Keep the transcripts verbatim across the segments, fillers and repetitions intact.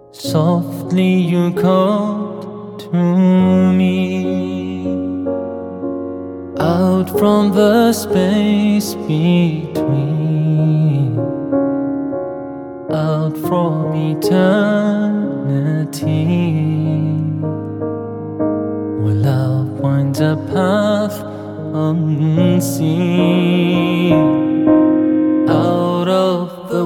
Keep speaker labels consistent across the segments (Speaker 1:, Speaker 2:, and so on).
Speaker 1: Softly you called to me, out from the space between, out from eternity, where love winds a path unseen, out of the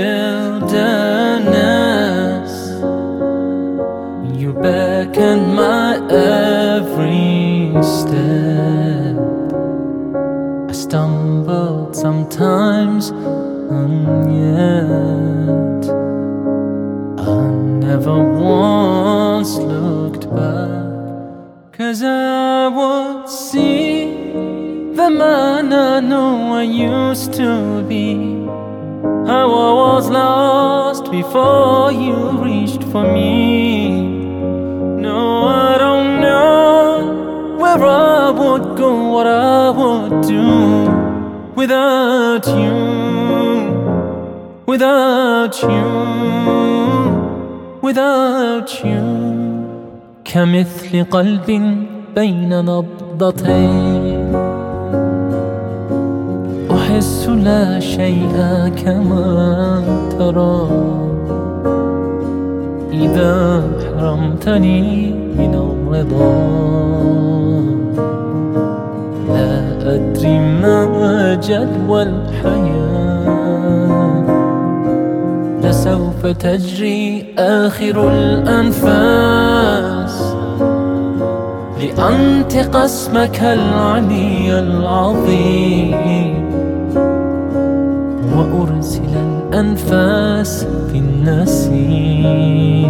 Speaker 1: wilderness. You beckon my every step. I stumbled sometimes, and yet I never once looked back, 'cause I would see the man I know I used to be, how I was lost before you reached for me. No, I don't know where I would go, what I would do without you, without you, without you. كمثل قلب بين نبضتين، أحس لا شيء كما ترى، إذا حرمتني من الرضا لا أدري ما جدوى الحياة. لسوف تجري آخر الأنفاس لأنطق اسمك العلي العظيم، وأرسل الأنفاس في النسيم،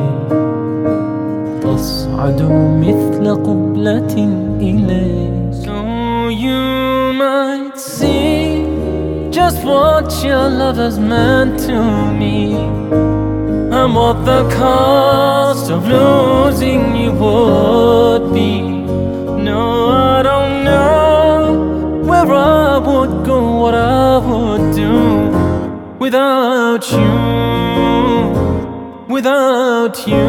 Speaker 1: تصعد مثل قبلة إليك. So you might see just what your love has meant to me, and what the cost of losing you would be. No, I don't know where I would go, what I would do without you, without you,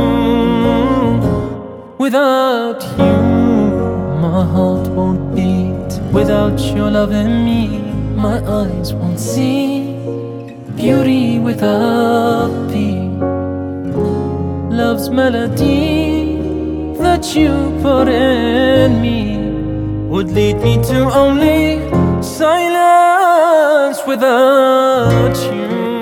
Speaker 1: without you. My heart won't beat without your love in me. My eyes won't see beauty without thee. Love's melody that you put in me would lead me to only silence without you.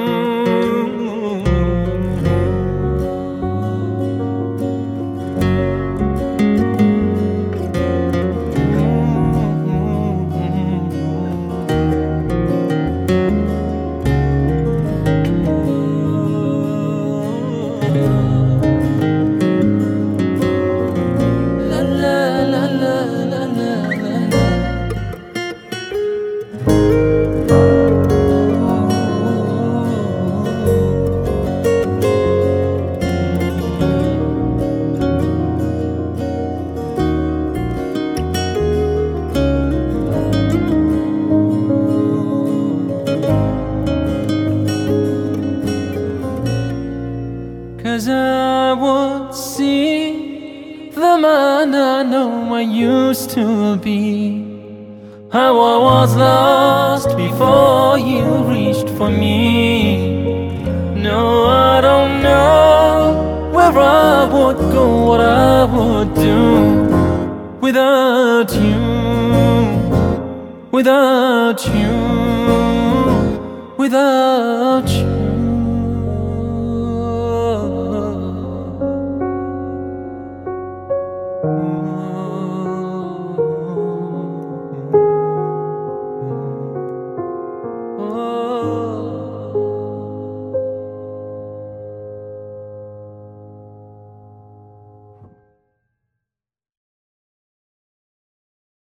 Speaker 1: Cause I would see the man I know I used to be, how I was lost before you reached for me. No, I don't know where I would go, what I would do without you, without you, without you.